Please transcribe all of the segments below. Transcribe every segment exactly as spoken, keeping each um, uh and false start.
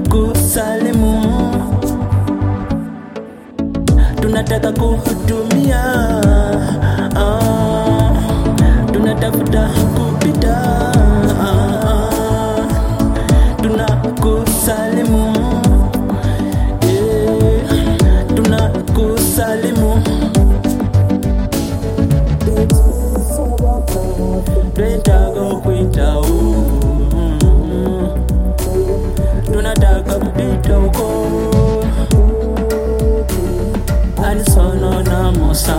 tunakusalimu, tunataka kuhudumia, ah, tunatafuta kupita, ah, tunakusalimu, eh, tunakusalimu. Tunataka kupita huko, tunataka kupita huko, anisono na mosa,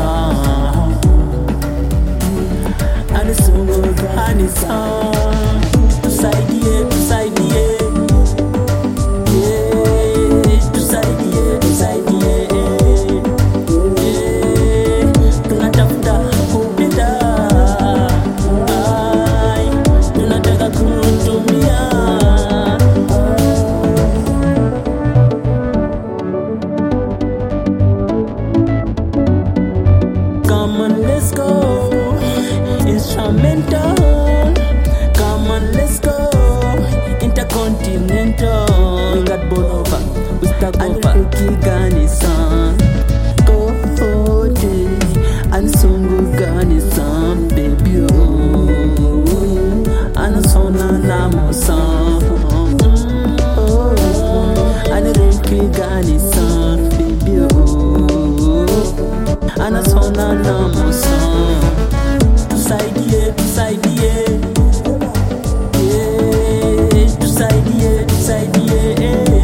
anisungu anisa, tusaidie, tusaidie, yeah, tusaidie, tusaidie, yeah, tunatafuta kupita, ai, tunataka kutumia. Come on, let's go. Instrumental. Come on, let's go. Intercontinental. We got Bolova. We stuck over. Kiganisan. Go Hode. And Sungu Ganisan, baby. Oh. And Sona Namosan. Oh. And Rinky Ganisan, baby. Oh. And Sona Namosan. Tusaidie, tusaidie, yeah, tusaidie, tusaidie,